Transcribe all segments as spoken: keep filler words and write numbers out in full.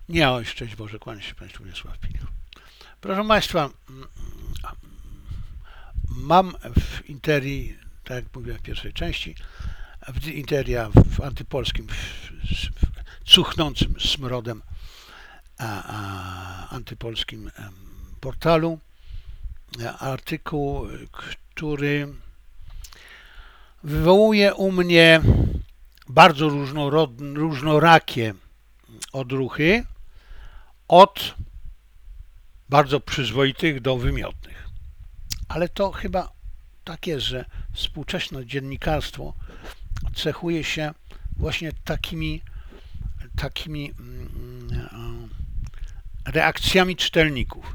Nie, oj, szczęść Boże, kłania się Państwu Wiesław Piniech. Proszę Państwa, mam w Interii, tak jak mówiłem w pierwszej części, w Interia w antypolskim, w, w cuchnącym smrodem a, a, antypolskim portalu artykuł, który wywołuje u mnie bardzo różnorodne, różnorakie odruchy, od bardzo przyzwoitych do wymiotnych. Ale to chyba tak jest, że współczesne dziennikarstwo cechuje się właśnie takimi, takimi reakcjami czytelników,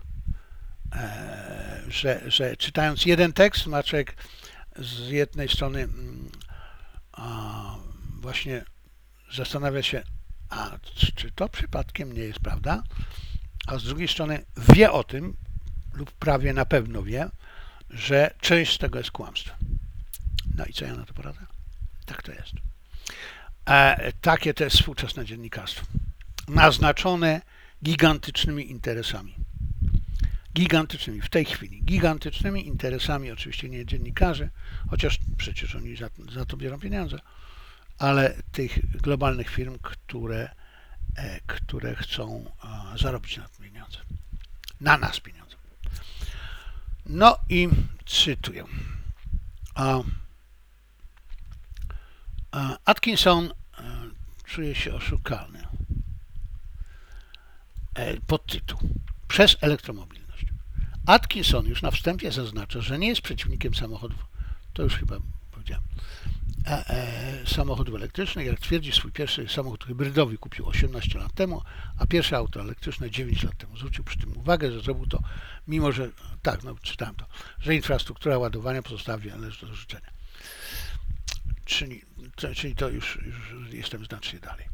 że, że czytając jeden tekst, ma człowiek z jednej strony właśnie zastanawia się, a czy to przypadkiem nie jest prawda, a z drugiej strony wie o tym, lub prawie na pewno wie, że część z tego jest kłamstwem. No i co ja na to poradzę? Tak to jest. E, takie to jest współczesne dziennikarstwo. Naznaczone gigantycznymi interesami. Gigantycznymi, w tej chwili. Gigantycznymi interesami, oczywiście nie dziennikarzy, chociaż przecież oni za, za to biorą pieniądze, ale tych globalnych firm, które, e, które chcą e, zarobić na tym pieniądze. Na nas pieniądze. No i cytuję. A, a Atkinson a, czuje się oszukany. E, podtytuł. Przez elektromobilność. Atkinson już na wstępie zaznacza, że nie jest przeciwnikiem samochodów. To już chyba powiedziałem. E, e, samochodów elektrycznych, jak twierdzi, swój pierwszy samochód hybrydowy kupił osiemnaście lat temu, a pierwsze auto elektryczne dziewięć lat temu. Zwrócił przy tym uwagę, że zrobił to, mimo że, tak, no czytałem to, że infrastruktura ładowania pozostała wiele do życzenia. Czyli, to, czyli to już, już jestem znacznie dalej.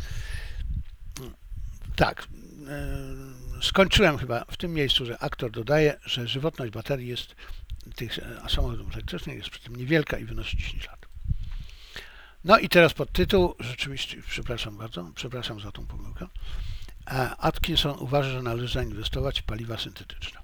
Tak, e, skończyłem chyba w tym miejscu, że aktor dodaje, że żywotność baterii jest tych samochodów elektrycznych jest przy tym niewielka i wynosi dziesięć lat. No i teraz podtytuł, rzeczywiście, przepraszam bardzo, przepraszam za tą pomyłkę. Atkinson uważa, że należy zainwestować w paliwa syntetyczne.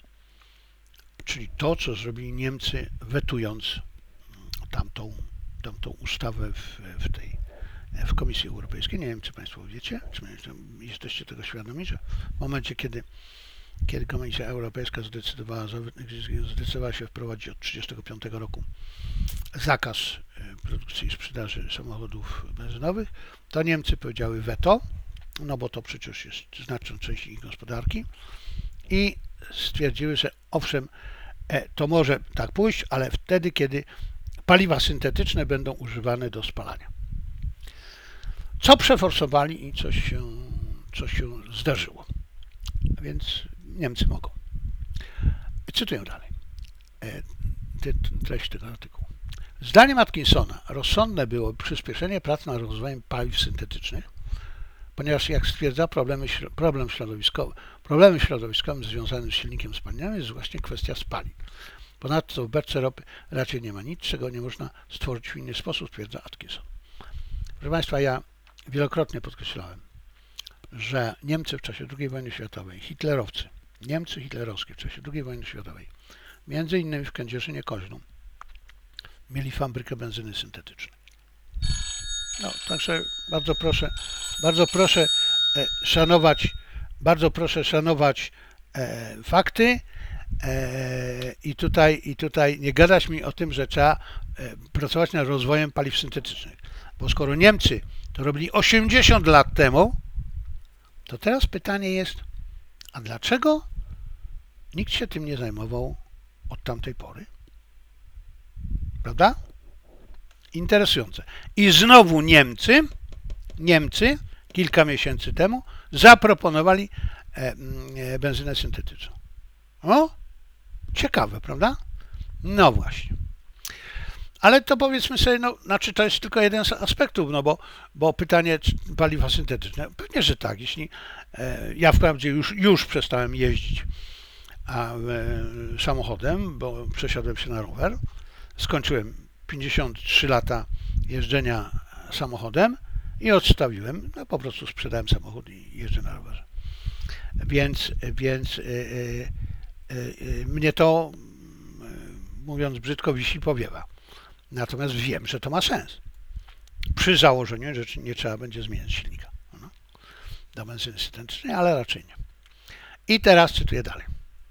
Czyli to, co zrobili Niemcy, wetując tamtą, tamtą ustawę w, w tej w Komisji Europejskiej. Nie wiem, czy Państwo wiecie, czy jesteście tego świadomi, że w momencie, kiedy kiedy Komisja Europejska zdecydowała, zdecydowała się wprowadzić od trzydziestego piątego roku zakaz produkcji i sprzedaży samochodów benzynowych, to Niemcy powiedziały weto, no bo to przecież jest znaczna część ich gospodarki i stwierdziły, że owszem, to może tak pójść, ale wtedy, kiedy paliwa syntetyczne będą używane do spalania. Co przeforsowali i coś się, coś się zdarzyło. Więc Niemcy mogą. Cytuję dalej treść tego artykułu. Zdaniem Atkinsona rozsądne było przyspieszenie prac nad rozwojem paliw syntetycznych, ponieważ, jak stwierdza, problemy, problem środowiskowy, problemy środowiskowym związanym z silnikiem spalinowym jest właśnie kwestia spalin. Ponadto w beczce ropy raczej nie ma nic, czego nie można stworzyć w inny sposób, stwierdza Atkinson. Proszę Państwa, ja wielokrotnie podkreślałem, że Niemcy w czasie drugiej wojny światowej, hitlerowcy, Niemcy hitlerowskie w czasie drugiej wojny światowej, między innymi w Kędzierzynie Koźlu, mieli fabrykę benzyny syntetycznej. No, także bardzo proszę, bardzo proszę e, szanować, bardzo proszę szanować e, fakty e, i tutaj, i tutaj nie gadać mi o tym, że trzeba e, pracować nad rozwojem paliw syntetycznych, bo skoro Niemcy to robili osiemdziesiąt lat temu, to teraz pytanie jest, a dlaczego nikt się tym nie zajmował od tamtej pory? Prawda? Interesujące. I znowu Niemcy, Niemcy kilka miesięcy temu zaproponowali e, e, benzynę syntetyczną. O, ciekawe, prawda? No właśnie. Ale to powiedzmy sobie, no, znaczy to jest tylko jeden z aspektów, no bo, bo pytanie paliwa syntetyczne, pewnie, że tak, jeśli e, ja wprawdzie już, już przestałem jeździć a, e, samochodem, bo przesiadłem się na rower, skończyłem pięćdziesiąt trzy lata jeżdżenia samochodem i odstawiłem, no po prostu sprzedałem samochód i jeżdżę na rowerze. Więc, więc yy, yy, yy, mnie to, yy, mówiąc brzydko, wisi powiewa. Natomiast wiem, że to ma sens. Przy założeniu, że nie trzeba będzie zmieniać silnika no, do benzyny syntetycznej, ale raczej nie. I teraz cytuję dalej.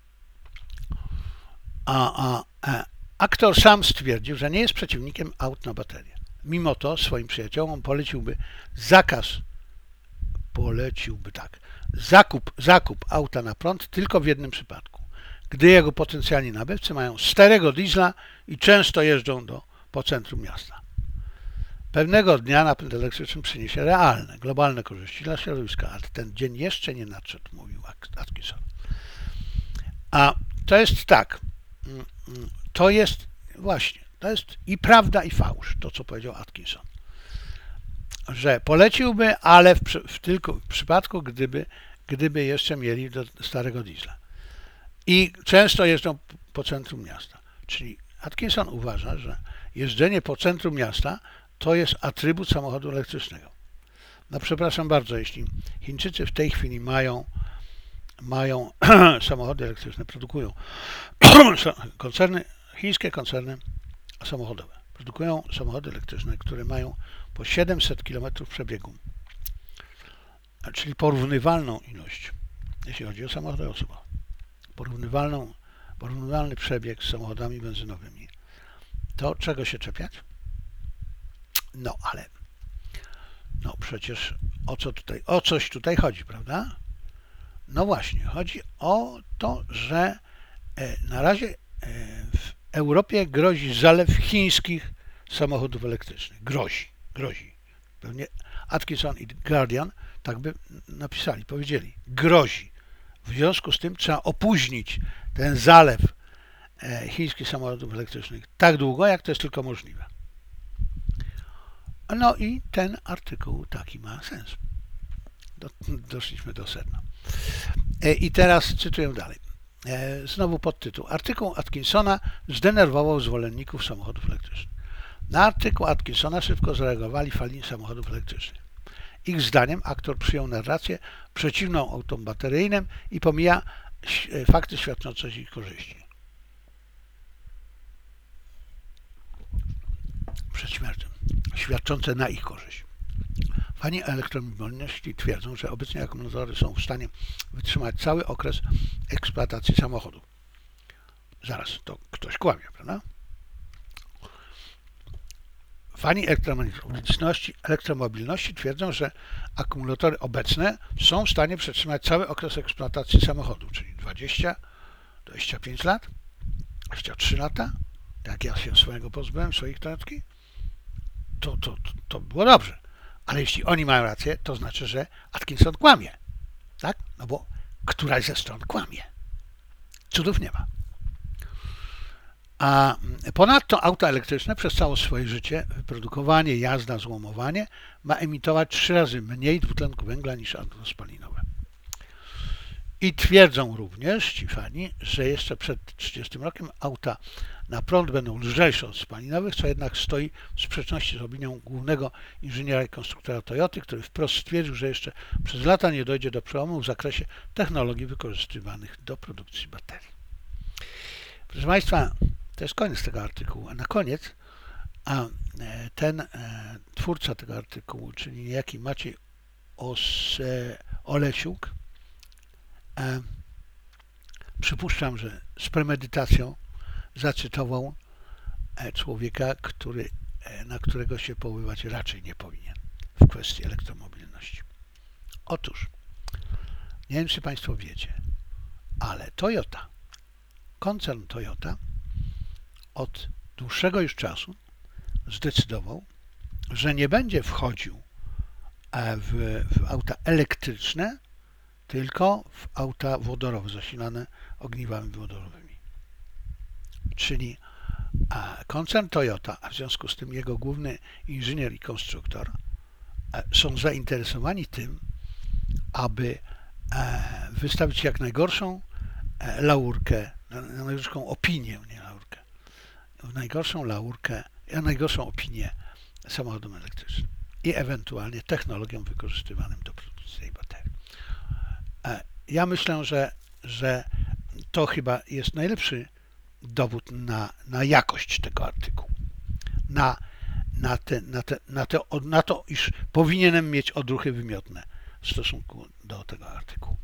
A, a, a, aktor sam stwierdził, że nie jest przeciwnikiem aut na baterię. Mimo to swoim przyjaciołom poleciłby zakaz, poleciłby tak, zakup, zakup auta na prąd tylko w jednym przypadku. Gdy jego potencjalni nabywcy mają starego diesla i często jeżdżą do, po centrum miasta. Pewnego dnia napęd elektryczny przyniesie realne, globalne korzyści dla środowiska, ale ten dzień jeszcze nie nadszedł, mówił Atkinson. A to jest tak, to jest właśnie, to jest i prawda, i fałsz, to co powiedział Atkinson, że poleciłby, ale w, w tylko w przypadku, gdyby, gdyby jeszcze mieli do starego diesla. I często jeżdżą po centrum miasta. Czyli Atkinson uważa, że jeżdżenie po centrum miasta to jest atrybut samochodu elektrycznego. No przepraszam bardzo, jeśli Chińczycy w tej chwili mają, mają samochody elektryczne, produkują koncerny, chińskie koncerny samochodowe, produkują samochody elektryczne, które mają po siedemset kilometrów przebiegu, czyli porównywalną ilość, jeśli chodzi o samochody osobowe, porównywalną, porównywalny przebieg z samochodami benzynowymi, to czego się czepiać? No ale, no przecież o co tutaj, o coś tutaj chodzi, prawda? No właśnie, chodzi o to, że na razie w Europie grozi zalew chińskich samochodów elektrycznych. Grozi, grozi. Pewnie Atkinson i Guardian tak by napisali, powiedzieli. Grozi. W związku z tym trzeba opóźnić ten zalew chińskich samochodów elektrycznych tak długo, jak to jest tylko możliwe. No i ten artykuł taki ma sens. Do, doszliśmy do sedna. I teraz cytuję dalej. Znowu podtytuł. Artykuł Atkinsona zdenerwował zwolenników samochodów elektrycznych. Na artykuł Atkinsona szybko zareagowali fani samochodów elektrycznych. Ich zdaniem aktor przyjął narrację przeciwną autom bateryjnym i pomija fakty świadczące ich korzyści. Przed śmiercią. Świadczące na ich korzyść. Fani elektromobilności twierdzą, że obecnie akumulatory są w stanie wytrzymać cały okres eksploatacji samochodu. Zaraz, to ktoś kłamie, prawda? Fani elektromobilności, elektromobilności twierdzą, że akumulatory obecne są w stanie przetrzymać cały okres eksploatacji samochodu, czyli dwadzieścia do dwudziestu pięciu lat, dwadzieścia trzy lata, jak ja się swojego pozbyłem, swoich Toyotki, to, to, to, to było dobrze. Ale jeśli oni mają rację, to znaczy, że Atkinson kłamie. Tak? No bo któraś ze stron kłamie. Cudów nie ma. A ponadto auta elektryczne przez całe swoje życie, wyprodukowanie, jazda, złomowanie ma emitować trzy razy mniej dwutlenku węgla niż auto spalinowe. I twierdzą również ci fani, że jeszcze przed trzydziestym rokiem auta na prąd będą lżejsze od spalinowych, co jednak stoi w sprzeczności z opinią głównego inżyniera i konstruktora Toyoty, który wprost stwierdził, że jeszcze przez lata nie dojdzie do przełomu w zakresie technologii wykorzystywanych do produkcji baterii. Proszę Państwa, to jest koniec tego artykułu, a na koniec a ten twórca tego artykułu, czyli niejaki Maciej Ose, Olesiuk, e, przypuszczam, że z premedytacją zacytował człowieka, który, na którego się powoływać raczej nie powinien w kwestii elektromobilności. Otóż, nie wiem, czy Państwo wiecie, ale Toyota, koncern Toyota od dłuższego już czasu zdecydował, że nie będzie wchodził w, w auta elektryczne, tylko w auta wodorowe, zasilane ogniwami wodorowymi. Czyli koncern Toyota, a w związku z tym jego główny inżynier i konstruktor są zainteresowani tym, aby wystawić jak najgorszą laurkę, najgorszą opinię, nie laurkę, najgorszą laurkę, najgorszą opinię samochodom elektrycznym. i ewentualnie technologiom wykorzystywanym do produkcji tej baterii. Ja myślę, że, że to chyba jest najlepszy dowód na, na jakość tego artykułu, na, na, te, na, te, na, te, na to, iż powinienem mieć odruchy wymiotne w stosunku do tego artykułu.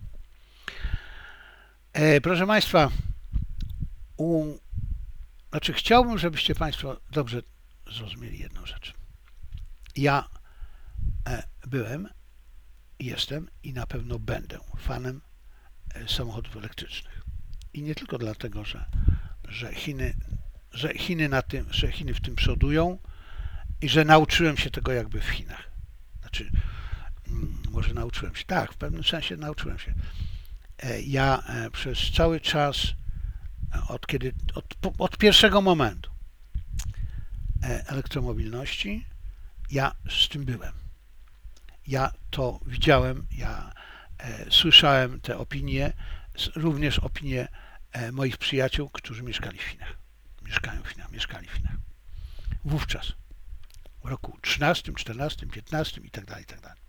E, proszę Państwa, u, znaczy chciałbym, żebyście Państwo dobrze zrozumieli jedną rzecz. Ja e, byłem, jestem i na pewno będę fanem e, samochodów elektrycznych. I nie tylko dlatego, że, że, Chiny, że, Chiny na tym, że Chiny w tym przodują i że nauczyłem się tego jakby w Chinach. Znaczy, mm, może nauczyłem się, tak, w pewnym sensie nauczyłem się. E, ja e, przez cały czas, od, kiedy, od, od pierwszego momentu e, elektromobilności, ja z tym byłem. Ja to widziałem, ja e, słyszałem te opinie, również opinie e, moich przyjaciół, którzy mieszkali w Chinach. Mieszkają w Chinach, mieszkali w Chinach. Wówczas, w roku trzynastym, czternastym, piętnastym i tak dalej, i tak dalej.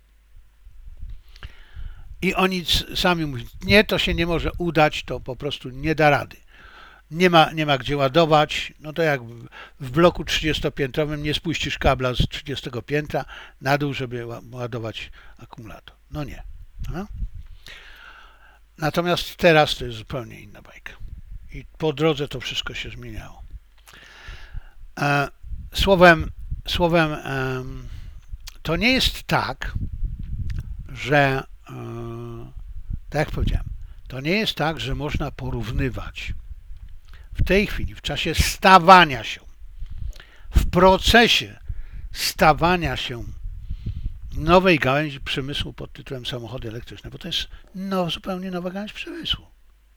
I oni sami mówią, nie, to się nie może udać, to po prostu nie da rady. Nie ma, nie ma gdzie ładować, no to jak w bloku trzydziestopiętrowym nie spuścisz kabla z trzydziestego piętra na dół, żeby ładować akumulator. No nie. No? Natomiast teraz to jest zupełnie inna bajka. I po drodze to wszystko się zmieniało. E, słowem, słowem e, to nie jest tak, że e, tak jak powiedziałem, to nie jest tak, że można porównywać w tej chwili, w czasie stawania się, w procesie stawania się nowej gałęzi przemysłu pod tytułem samochody elektryczne, bo to jest no, zupełnie nowa gałęź przemysłu.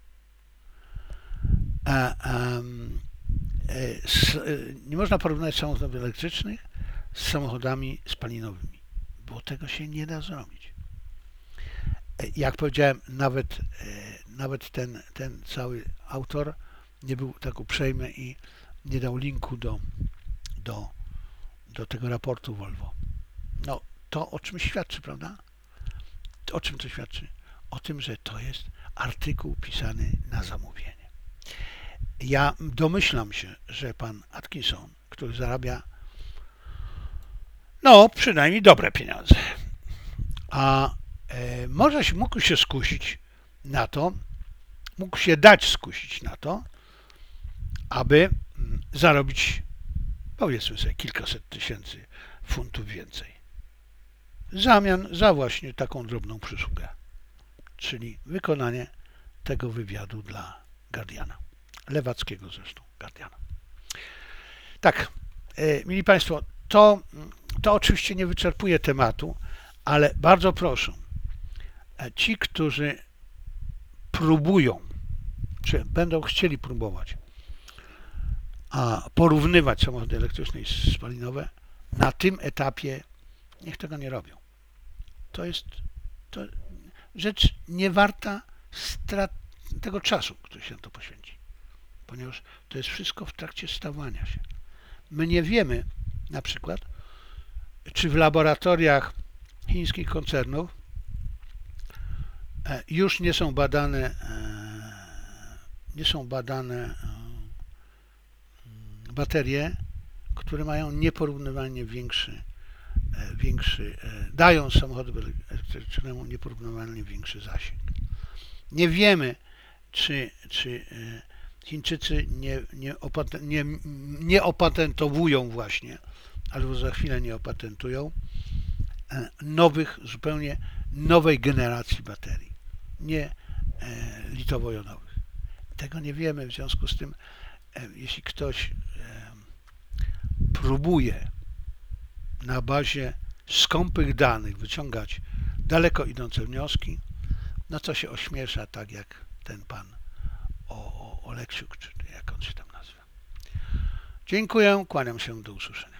A, a, s, nie można porównać samochodów elektrycznych z samochodami spalinowymi, bo tego się nie da zrobić. Jak powiedziałem, nawet, nawet ten, ten cały autor nie był tak uprzejmy i nie dał linku do, do, do tego raportu Volvo. No, to o czym świadczy, prawda? O czym to świadczy? O tym, że to jest artykuł pisany na zamówienie. Ja domyślam się, że pan Atkinson, który zarabia no, przynajmniej dobre pieniądze, a e, może się, mógł się skusić na to, mógł się dać skusić na to, aby zarobić, powiedzmy sobie, kilkaset tysięcy funtów więcej. W zamian za właśnie taką drobną przysługę, czyli wykonanie tego wywiadu dla Guardiana, lewackiego zresztą Guardiana. Tak, e, mili Państwo, to, to oczywiście nie wyczerpuje tematu, ale bardzo proszę, ci, którzy próbują, czy będą chcieli próbować, a porównywać samochody elektryczne i spalinowe, na tym etapie niech tego nie robią. To jest to rzecz niewarta strat tego czasu, który się na to poświęci, ponieważ to jest wszystko w trakcie stawania się. My nie wiemy na przykład, czy w laboratoriach chińskich koncernów już nie są badane nie są badane baterie, które mają nieporównywalnie większy, większy dają samochodowi elektrycznemu nieporównywalnie większy zasięg. Nie wiemy, czy, czy Chińczycy nie, nie, opaten, nie, nie opatentowują właśnie, albo za chwilę nie opatentują nowych, zupełnie nowej generacji baterii, nie litowo-jonowych. Tego nie wiemy, w związku z tym, jeśli ktoś próbuje na bazie skąpych danych wyciągać daleko idące wnioski, no to się ośmiesza, tak jak ten pan o, o Oleksiuk, czy jak on się tam nazywa. Dziękuję, kłaniam się, do usłyszenia.